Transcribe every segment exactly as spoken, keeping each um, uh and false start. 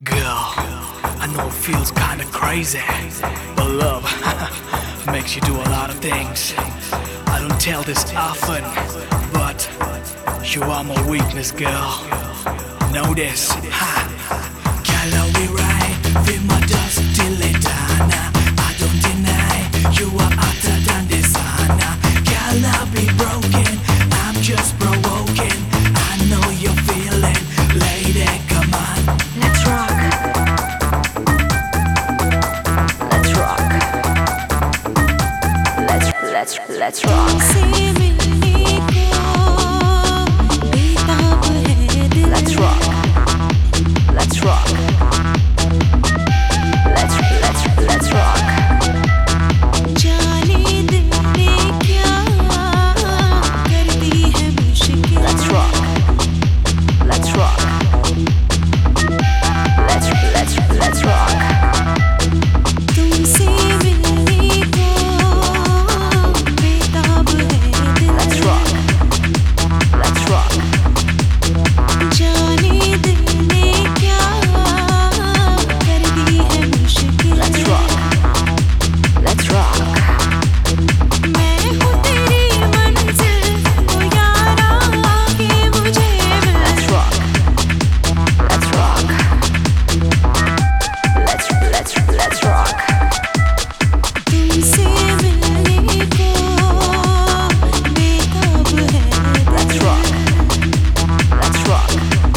Girl, I know it feels kinda crazy, but love makes you do a lot of things. I don't tell this often, but you are my weakness, girl. Know this, ha. Girl, I'll be right, feel my dust till it done. I don't deny, you are hotter than designer. Girl, I'll be broken, I'm just provoking. I know you're feeling, lady, come on. Let's rock. Let's rock. Let's let's let's rock. Let's rock. Let's rock. Let's let's let's rock. Let's rock. Let's rock. Let's let's let's rock. तुमसे मिलने को बेताब है दिल। Let's rock. Let's rock. जाने दिल ने क्या कर दी है मुश्किल। Let's rock. Let's rock. मैं हूँ तेरी मंजिल, ओ यारा आके मुझे मिल। Let's rock. Let's rock. Let's let's let's rock. तुमसे मिलने को बेताब है दिल। Let's rock. Let's rock.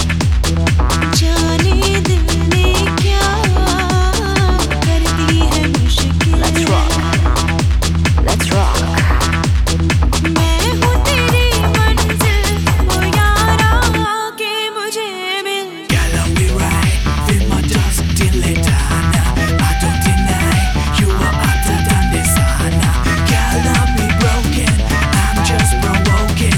जाने दिल ने क्या कर दी है मुश्किल। Let's rock. Let's rock. मैं हूँ तेरी मंजिल, ओ यारा आके मुझे मिल। Girl, I'll be right, feel my dust till it done. I don't deny, you are hotter than designer. Girl, I'll be broken, I'm just provoking.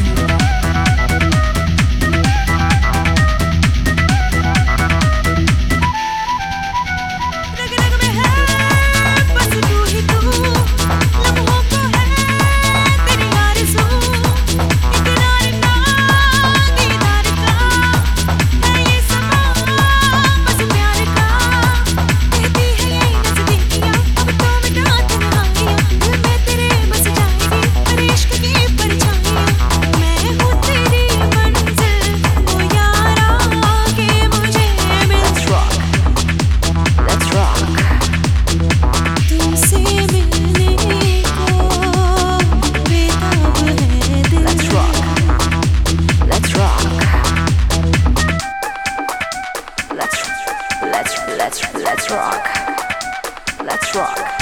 रग रग में है बस तू ही तू, लम्हों को है तेरी आरज़ू। इकरार का दीदार का है ये समा, बस प्यार का। कहती है ये नज़दीकियाँ, अब तो मिटा तन्हाइयाँ। दिल में तेरे बस जाएगी हर इश्क की परछाइयाँ। मैं हूँ तेरी मंजिल, ओ यारा आके मुझे मिल। Let's rock. Let's rock. तुमसे मिलने को बेताब है दिल। Let's rock. Let's rock. Let's let's let's let's rock. Let's rock.